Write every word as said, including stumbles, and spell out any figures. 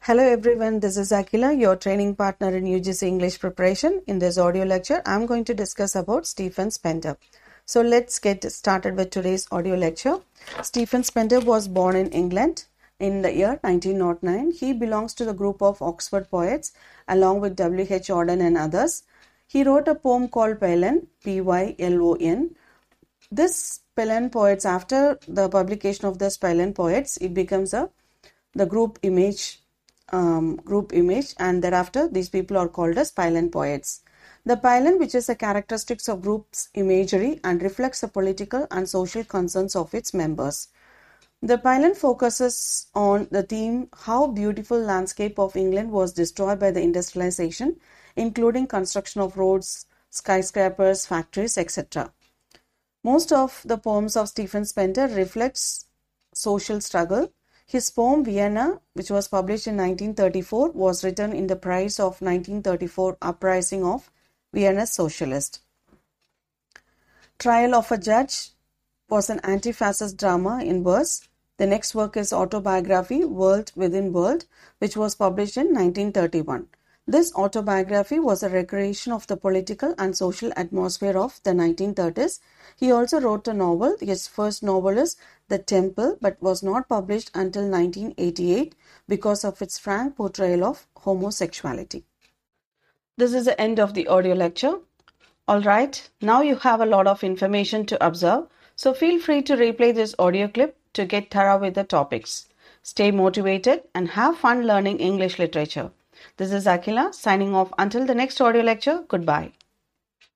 Hello everyone, this is Akila, your training partner in U G C English preparation. In this audio lecture, I'm going to discuss about Stephen Spender. So let's get started with today's audio lecture. Stephen Spender was born in England in the year nineteen oh nine. He belongs to the group of Oxford poets along with W H Auden and others. He wrote a poem called Pylon, P Y L O N. This Pylon Poets, after the publication of this Pylon Poets, it becomes a the group image Um, group image, and thereafter these people are called as Pylon poets. The pylon, which is a characteristics of group's imagery and reflects the political and social concerns of its members. The pylon focuses on the theme how beautiful landscape of England was destroyed by the industrialization, including construction of roads, skyscrapers, factories, et cetera. Most of the poems of Stephen Spender reflects social struggle. His poem Vienna, which was published in nineteen thirty-four, was written in the price of nineteen thirty-four uprising of Vienna's socialist. Trial of a Judge was an anti-fascist drama in verse. The next work is autobiography World Within World, which was published in nineteen thirty-one. This autobiography was a recreation of the political and social atmosphere of the nineteen thirties. He also wrote a novel. His first novel is The Temple, but was not published until nineteen eighty-eight because of its frank portrayal of homosexuality. This is the end of the audio lecture. Alright, now you have a lot of information to observe, so feel free to replay this audio clip to get thorough with the topics. Stay motivated and have fun learning English literature. This is Akila signing off until the next audio lecture. Goodbye.